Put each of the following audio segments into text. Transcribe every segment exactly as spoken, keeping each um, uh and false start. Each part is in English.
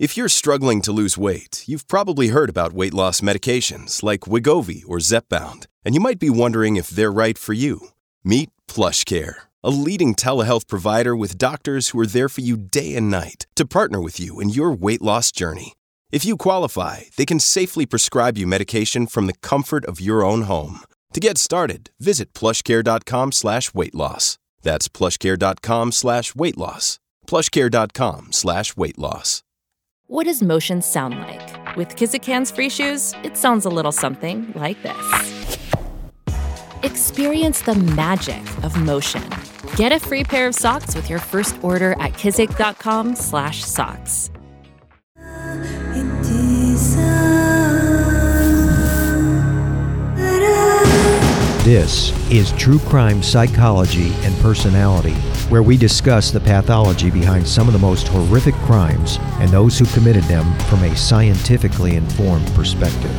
If you're struggling to lose weight, you've probably heard about weight loss medications like Wegovy or Zepbound, and you might be wondering if they're right for you. Meet PlushCare, a leading telehealth provider with doctors who are there for you day and night to partner with you in your weight loss journey. If you qualify, they can safely prescribe you medication from the comfort of your own home. To get started, visit plushcare.com slash weight loss. That's plushcare.com slash weight loss. plushcare.com slash weight loss. What does motion sound like? With Kizikans free shoes, it sounds a little something like this. Experience the magic of motion. Get a free pair of socks with your first order at kizik.com slash socks. This is True Crime Psychology and Personality, where we discuss the pathology behind some of the most horrific crimes and those who committed them from a scientifically informed perspective.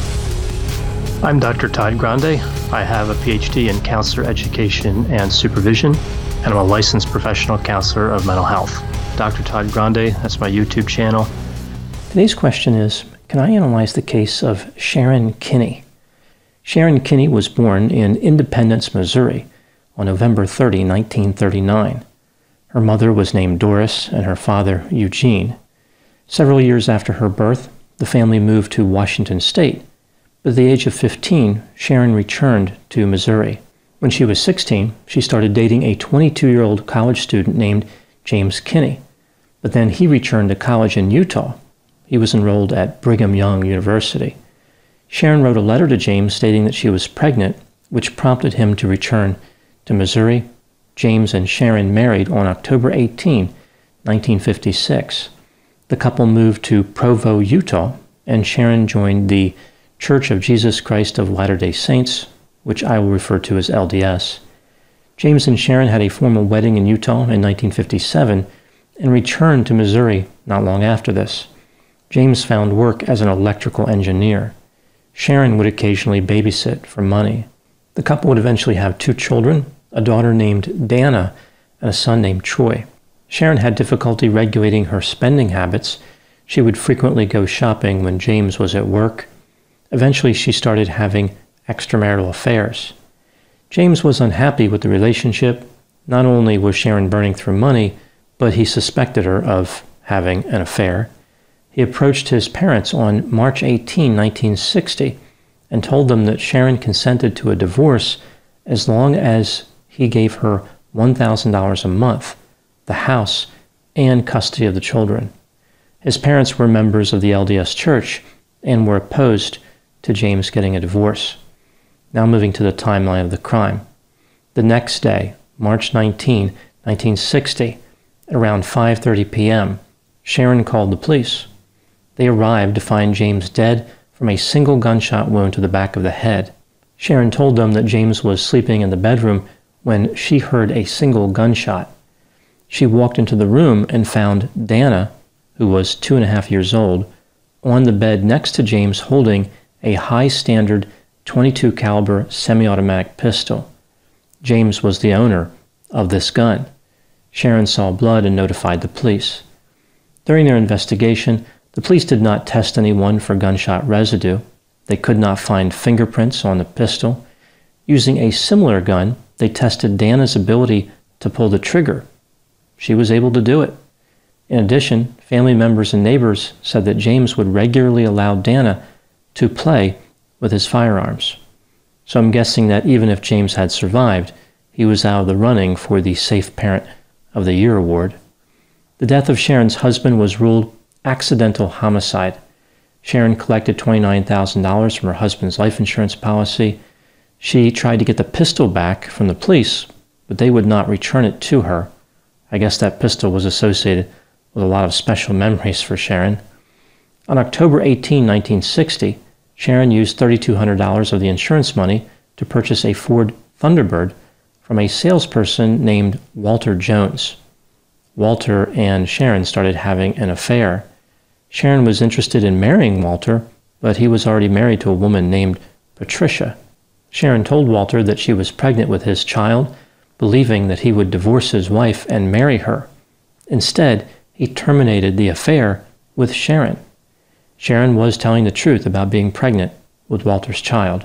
I'm Doctor Todd Grande. I have a P H D in counselor education and supervision, and I'm a licensed professional counselor of mental health. Doctor Todd Grande, that's my YouTube channel. Today's question is, can I analyze the case of Sharon Kinney? Sharon Kinney was born in Independence, Missouri on November thirtieth, nineteen thirty-nine. Her mother was named Doris and her father Eugene. Several years after her birth, the family moved to Washington State. But at the age of fifteen, Sharon returned to Missouri. When she was sixteen, she started dating a twenty-two-year-old college student named James Kinney. But then he returned to college in Utah. He was enrolled at Brigham Young University. Sharon wrote a letter to James stating that she was pregnant, which prompted him to return to Missouri. James and Sharon married on October eighteenth, nineteen fifty-six. The couple moved to Provo, Utah, and Sharon joined the Church of Jesus Christ of Latter-day Saints, which I will refer to as L D S. James and Sharon had a formal wedding in Utah in nineteen fifty-seven and returned to Missouri not long after this. James found work as an electrical engineer. Sharon would occasionally babysit for money. The couple would eventually have two children, a daughter named Dana and a son named Troy. Sharon had difficulty regulating her spending habits. She would frequently go shopping when James was at work. Eventually, she started having extramarital affairs. James was unhappy with the relationship. Not only was Sharon burning through money, but he suspected her of having an affair. He approached his parents on March eighteenth, nineteen sixty, and told them that Sharon consented to a divorce as long as he gave her one thousand dollars a month, the house, and custody of the children. His parents were members of the L D S Church and were opposed to James getting a divorce. Now moving to the timeline of the crime. The next day, March nineteenth, nineteen sixty, around five thirty p.m., Sharon called the police. They arrived to find James dead from a single gunshot wound to the back of the head. Sharon told them that James was sleeping in the bedroom when she heard a single gunshot. She walked into the room and found Dana, who was two and a half years old, on the bed next to James holding a high-standard twenty-two caliber semi-automatic pistol. James was the owner of this gun. Sharon saw blood and notified the police. During their investigation, the police did not test anyone for gunshot residue. They could not find fingerprints on the pistol. Using a similar gun, they tested Dana's ability to pull the trigger. She was able to do it. In addition, family members and neighbors said that James would regularly allow Dana to play with his firearms. So I'm guessing that even if James had survived, he was out of the running for the Safe Parent of the Year award. The death of Sharon's husband was ruled accidental homicide. Sharon collected twenty-nine thousand dollars from her husband's life insurance policy. She tried to get the pistol back from the police, but they would not return it to her. I guess that pistol was associated with a lot of special memories for Sharon. On October eighteenth, nineteen sixty, Sharon used three thousand two hundred dollars of the insurance money to purchase a Ford Thunderbird from a salesperson named Walter Jones. Walter and Sharon started having an affair. Sharon was interested in marrying Walter, but he was already married to a woman named Patricia. Sharon told Walter that she was pregnant with his child, believing that he would divorce his wife and marry her. Instead, he terminated the affair with Sharon. Sharon was telling the truth about being pregnant with Walter's child.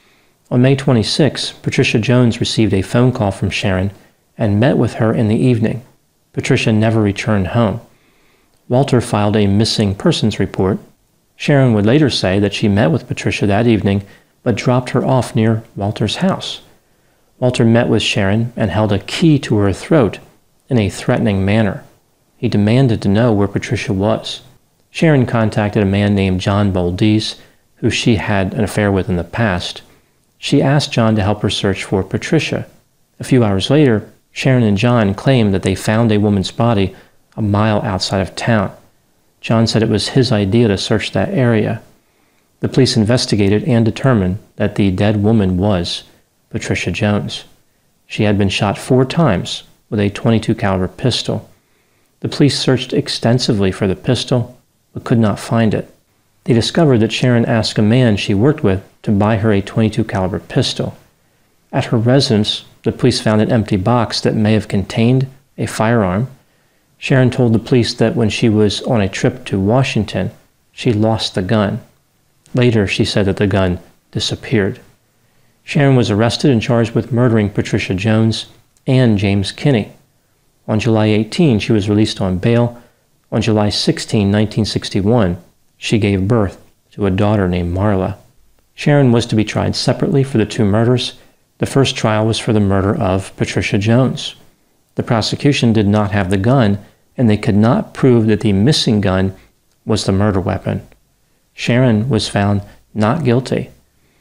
On May twenty-sixth, Patricia Jones received a phone call from Sharon and met with her in the evening. Patricia never returned home. Walter filed a missing persons report. Sharon would later say that she met with Patricia that evening but dropped her off near Walter's house. Walter met with Sharon and held a key to her throat in a threatening manner. He demanded to know where Patricia was. Sharon contacted a man named John Boldies, who she had an affair with in the past. She asked John to help her search for Patricia. A few hours later, Sharon and John claimed that they found a woman's body a mile outside of town. John said it was his idea to search that area. The police investigated and determined that the dead woman was Patricia Jones. She had been shot four times with a twenty-two caliber pistol. The police searched extensively for the pistol, but could not find it. They discovered that Sharon asked a man she worked with to buy her a twenty-two caliber pistol. At her residence, the police found an empty box that may have contained a firearm. Sharon told the police that when she was on a trip to Washington, she lost the gun. Later, she said that the gun disappeared. Sharon was arrested and charged with murdering Patricia Jones and James Kinney. On July eighteenth, she was released on bail. On July sixteenth, nineteen sixty-one, she gave birth to a daughter named Marla. Sharon was to be tried separately for the two murders. The first trial was for the murder of Patricia Jones. The prosecution did not have the gun, and they could not prove that the missing gun was the murder weapon. Sharon was found not guilty.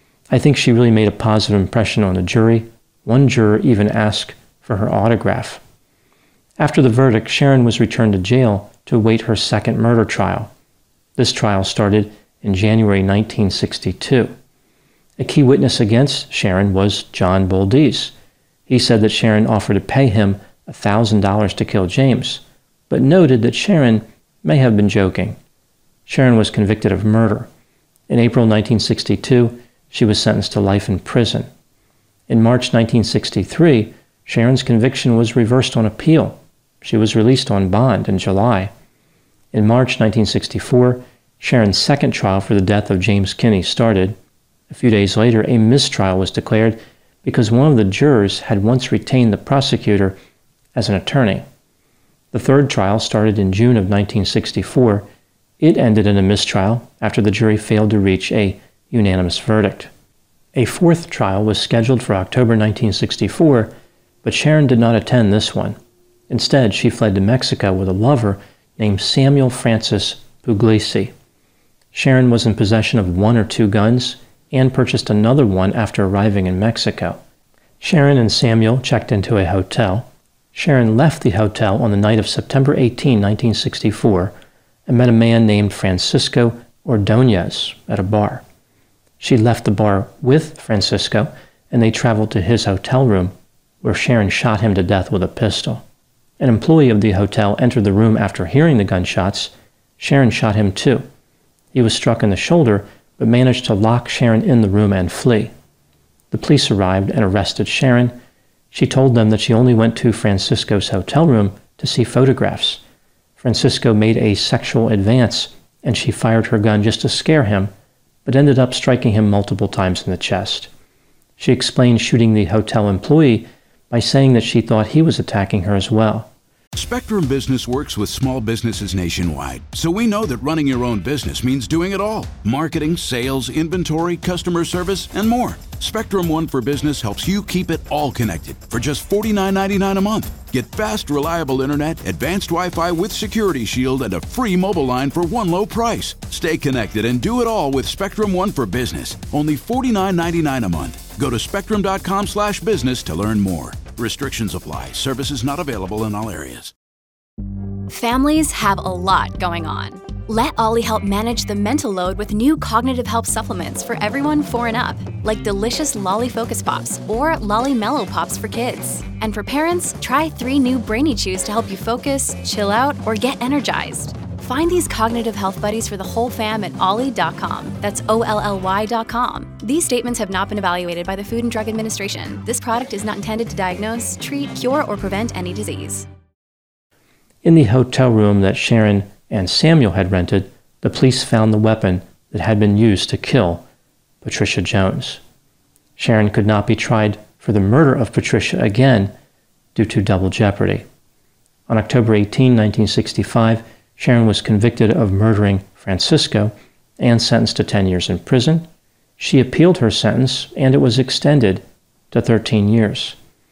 I think she really made a positive impression on the jury. One juror even asked for her autograph. After the verdict, Sharon was returned to jail to await her second murder trial. This trial started in January nineteen sixty-two. A key witness against Sharon was John Boldies. He said that Sharon offered to pay him one thousand dollars to kill James, but noted that Sharon may have been joking. Sharon was convicted of murder. In April nineteen sixty-two, she was sentenced to life in prison. In March nineteen sixty-three, Sharon's conviction was reversed on appeal. She was released on bond in July. In March nineteen sixty-four, Sharon's second trial for the death of James Kinney started. A few days later, a mistrial was declared because one of the jurors had once retained the prosecutor as an attorney. The third trial started in June of nineteen sixty-four. It ended in a mistrial after the jury failed to reach a unanimous verdict. A fourth trial was scheduled for October nineteen sixty-four, but Sharon did not attend this one. Instead, she fled to Mexico with a lover named Samuel Francis Puglisi. Sharon was in possession of one or two guns and purchased another one after arriving in Mexico. Sharon and Samuel checked into a hotel. Sharon left the hotel on the night of September eighteenth, nineteen sixty-four, and met a man named Francisco Ordonez at a bar. She left the bar with Francisco, and they traveled to his hotel room, where Sharon shot him to death with a pistol. An employee of the hotel entered the room after hearing the gunshots. Sharon shot him too. He was struck in the shoulder, but managed to lock Sharon in the room and flee. The police arrived and arrested Sharon. She told them that she only went to Francisco's hotel room to see photographs. Francisco made a sexual advance, and she fired her gun just to scare him, but ended up striking him multiple times in the chest. She explained shooting the hotel employee by saying that she thought he was attacking her as well. Spectrum Business works with small businesses nationwide, so we know that running your own business means doing it all. Marketing, sales, inventory, customer service, and more. Spectrum One for Business helps you keep it all connected for just forty-nine ninety-nine a month. Get fast, reliable internet, advanced Wi-Fi with Security Shield, and a free mobile line for one low price. Stay connected and do it all with Spectrum One for Business. Only forty-nine ninety-nine a month. Go to spectrum.com slash business to learn more. Restrictions apply. Services not available in all areas. Families have a lot going on. Let Ollie help manage the mental load with new cognitive help supplements for everyone four and up, like delicious Lolly Focus Pops or Lolly Mellow Pops for kids. And for parents, try three new Brainy Chews to help you focus, chill out, or get energized. Find these cognitive health buddies for the whole fam at ollie dot com. That's O L L Y dot com. These statements have not been evaluated by the Food and Drug Administration. This product is not intended to diagnose, treat, cure, or prevent any disease. In the hotel room that Sharon and Samuel had rented, the police found the weapon that had been used to kill Patricia Jones. Sharon could not be tried for the murder of Patricia again due to double jeopardy. On October eighteenth, nineteen sixty-five, Sharon was convicted of murdering Francisco and sentenced to ten years in prison. She appealed her sentence, and it was extended to thirteen years.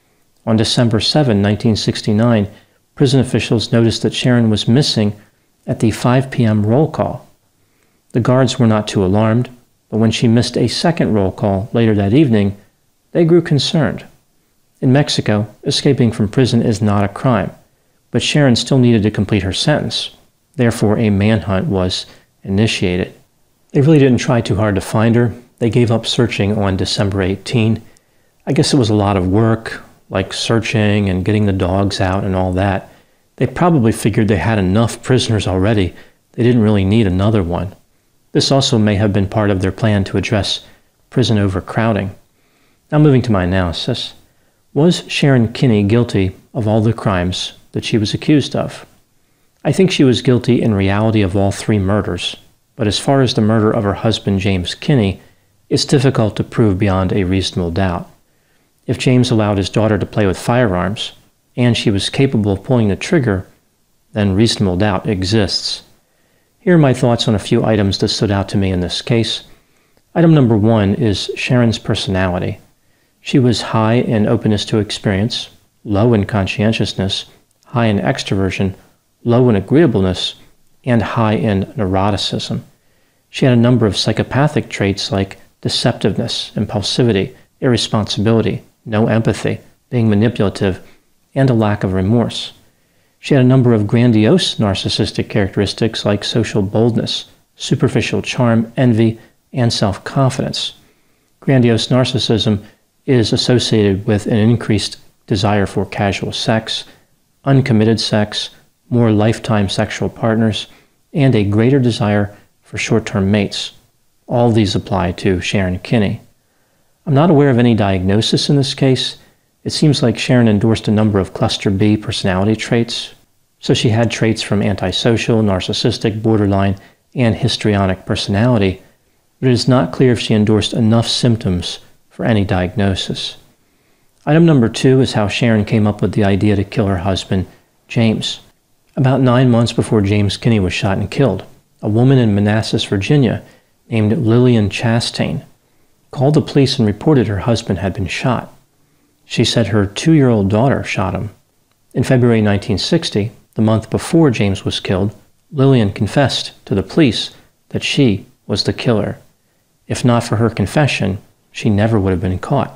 On December seventh, nineteen sixty-nine, prison officials noticed that Sharon was missing at the five p.m. roll call. The guards were not too alarmed, but when she missed a second roll call later that evening, they grew concerned. In Mexico, escaping from prison is not a crime, but Sharon still needed to complete her sentence. Therefore, a manhunt was initiated. They really didn't try too hard to find her. They gave up searching on December eighteenth. I guess it was a lot of work, like searching and getting the dogs out and all that. They probably figured they had enough prisoners already. They didn't really need another one. This also may have been part of their plan to address prison overcrowding. Now moving to my analysis. Was Sharon Kinney guilty of all the crimes that she was accused of? I think she was guilty in reality of all three murders, but as far as the murder of her husband James Kinney, it's difficult to prove beyond a reasonable doubt. If James allowed his daughter to play with firearms, and she was capable of pulling the trigger, then reasonable doubt exists. Here are my thoughts on a few items that stood out to me in this case. Item number one is Sharon's personality. She was high in openness to experience, low in conscientiousness, high in extroversion, low in agreeableness, and high in neuroticism. She had a number of psychopathic traits like deceptiveness, impulsivity, irresponsibility, no empathy, being manipulative, and a lack of remorse. She had a number of grandiose narcissistic characteristics like social boldness, superficial charm, envy, and self-confidence. Grandiose narcissism is associated with an increased desire for casual sex, uncommitted sex, more lifetime sexual partners, and a greater desire for short-term mates. All these apply to Sharon Kinney. I'm not aware of any diagnosis in this case. It seems like Sharon endorsed a number of cluster B personality traits, so she had traits from antisocial, narcissistic, borderline, and histrionic personality, but it is not clear if she endorsed enough symptoms for any diagnosis. Item number two is how Sharon came up with the idea to kill her husband, James. About nine months before James Kinney was shot and killed, a woman in Manassas, Virginia, named Lillian Chastain, called the police and reported her husband had been shot. She said her two-year-old daughter shot him. In February nineteen sixty, the month before James was killed, Lillian confessed to the police that she was the killer. If not for her confession, she never would have been caught.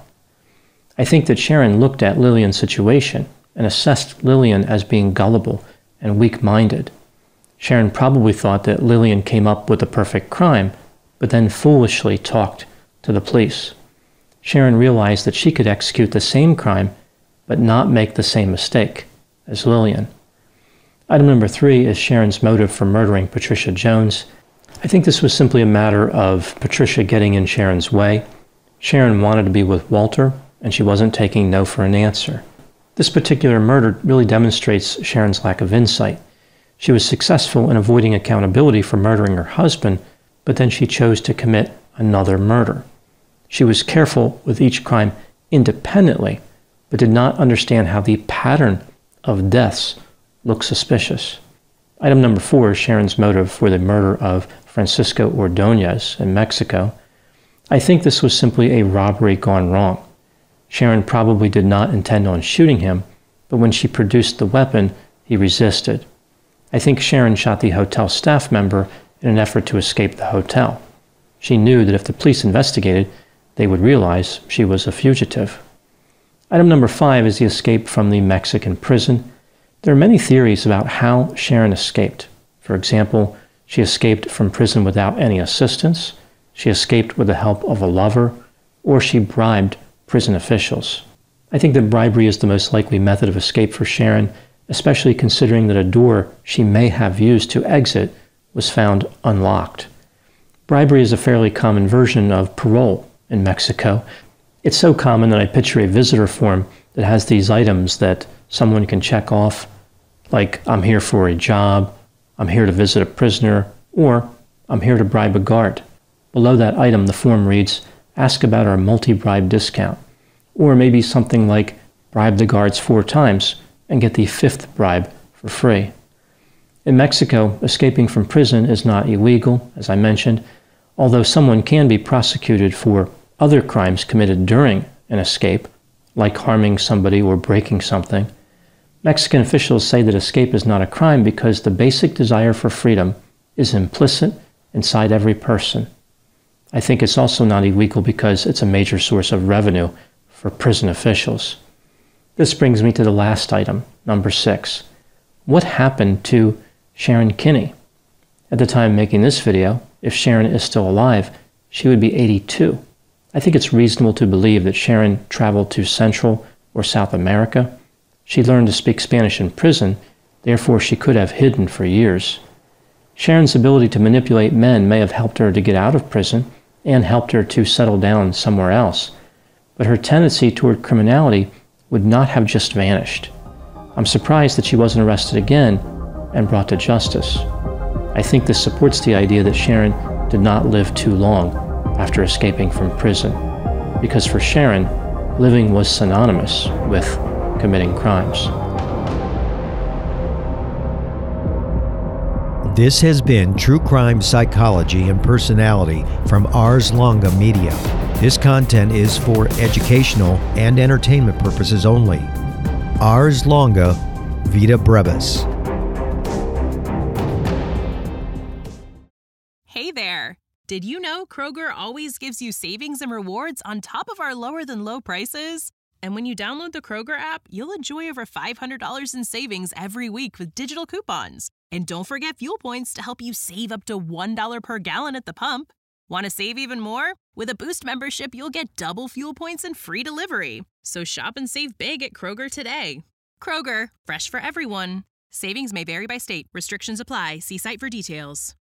I think that Sharon looked at Lillian's situation and assessed Lillian as being gullible and weak-minded. Sharon probably thought that Lillian came up with the perfect crime, but then foolishly talked to the police. Sharon realized that she could execute the same crime, but not make the same mistake as Lillian. Item number three is Sharon's motive for murdering Patricia Jones. I think this was simply a matter of Patricia getting in Sharon's way. Sharon wanted to be with Walter, and she wasn't taking no for an answer. This particular murder really demonstrates Sharon's lack of insight. She was successful in avoiding accountability for murdering her husband, but then she chose to commit another murder. She was careful with each crime independently, but did not understand how the pattern of deaths looked suspicious. Item number four is Sharon's motive for the murder of Francisco Ordonez in Mexico. I think this was simply a robbery gone wrong. Sharon probably did not intend on shooting him, but when she produced the weapon, he resisted. I think Sharon shot the hotel staff member in an effort to escape the hotel. She knew that if the police investigated, they would realize she was a fugitive. Item number five is the escape from the Mexican prison. There are many theories about how Sharon escaped. For example, she escaped from prison without any assistance, she escaped with the help of a lover, or she bribed prison officials. I think that bribery is the most likely method of escape for Sharon, especially considering that a door she may have used to exit was found unlocked. Bribery is a fairly common version of parole in Mexico. It's so common that I picture a visitor form that has these items that someone can check off, like I'm here for a job, I'm here to visit a prisoner, or I'm here to bribe a guard. Below that item, the form reads, ask about our multi-bribe discount. Or maybe something like, bribe the guards four times and get the fifth bribe for free. In Mexico, escaping from prison is not illegal, as I mentioned, although someone can be prosecuted for other crimes committed during an escape, like harming somebody or breaking something. Mexican officials say that escape is not a crime because the basic desire for freedom is implicit inside every person. I think it's also not illegal because it's a major source of revenue for prison officials. This brings me to the last item, number six. What happened to Sharon Kinney? At the time of making this video, if Sharon is still alive, she would be eighty-two. I think it's reasonable to believe that Sharon traveled to Central or South America. She learned to speak Spanish in prison, therefore she could have hidden for years. Sharon's ability to manipulate men may have helped her to get out of prison and helped her to settle down somewhere else, but her tendency toward criminality would not have just vanished. I'm surprised that she wasn't arrested again and brought to justice. I think this supports the idea that Sharon did not live too long after escaping from prison, because for Sharon, living was synonymous with committing crimes. This has been True Crime Psychology and Personality from Ars Longa Media. This content is for educational and entertainment purposes only. Ars Longa, Vita Brevis. Hey there! Did you know Kroger always gives you savings and rewards on top of our lower-than-low prices? And when you download the Kroger app, you'll enjoy over five hundred dollars in savings every week with digital coupons. And don't forget fuel points to help you save up to one dollar per gallon at the pump. Want to save even more? With a Boost membership, you'll get double fuel points and free delivery. So shop and save big at Kroger today. Kroger, fresh for everyone. Savings may vary by state. Restrictions apply. See site for details.